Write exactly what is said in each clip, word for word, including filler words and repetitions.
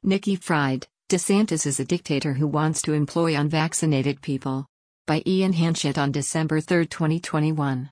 Nikki Fried, DeSantis is a dictator who wants to employ unvaccinated people. By Ian Hanchett on December third, twenty twenty-one.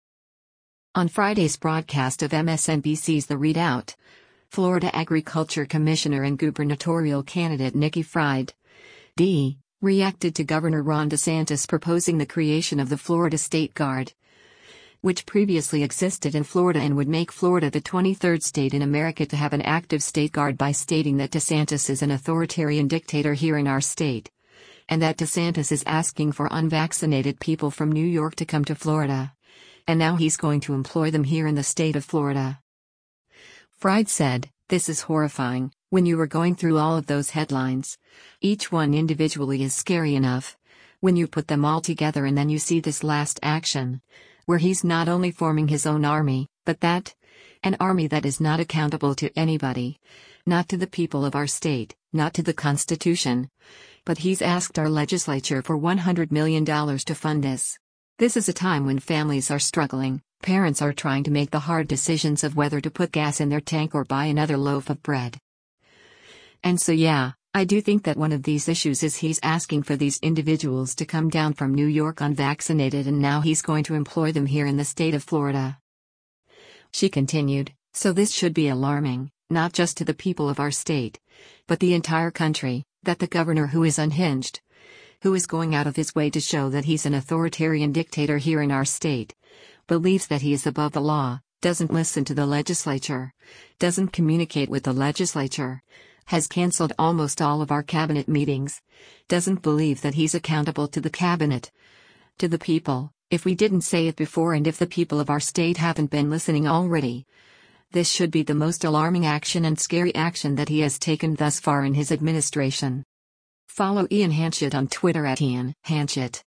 On Friday's broadcast of M S N B C's The Readout, Florida Agriculture Commissioner and gubernatorial candidate Nikki Fried, D, reacted to Governor Ron DeSantis proposing the creation of the Florida State Guard, which previously existed in Florida and would make Florida the twenty-third state in America to have an active state guard, by stating that DeSantis is an authoritarian dictator here in our state, and that DeSantis is asking for unvaccinated people from New York to come to Florida, and now he's going to employ them here in the state of Florida. Fried said, "This is horrifying. When you were going through all of those headlines, each one individually is scary enough. When you put them all together and then you see this last action, where he's not only forming his own army, but that, an army that is not accountable to anybody, not to the people of our state, not to the Constitution, but he's asked our legislature for one hundred million dollars to fund this. This is a time when families are struggling, parents are trying to make the hard decisions of whether to put gas in their tank or buy another loaf of bread. And so yeah, I do think that one of these issues is he's asking for these individuals to come down from New York unvaccinated, and now he's going to employ them here in the state of Florida." She continued, "So this should be alarming, not just to the people of our state, but the entire country, that the governor, who is unhinged, who is going out of his way to show that he's an authoritarian dictator here in our state, believes that he is above the law, doesn't listen to the legislature, doesn't communicate with the legislature, has canceled almost all of our cabinet meetings, doesn't believe that he's accountable to the cabinet, to the people. If we didn't say it before, and if the people of our state haven't been listening already, this should be the most alarming action and scary action that he has taken thus far in his administration." Follow Ian Hanchett on Twitter at Ian Hanchett.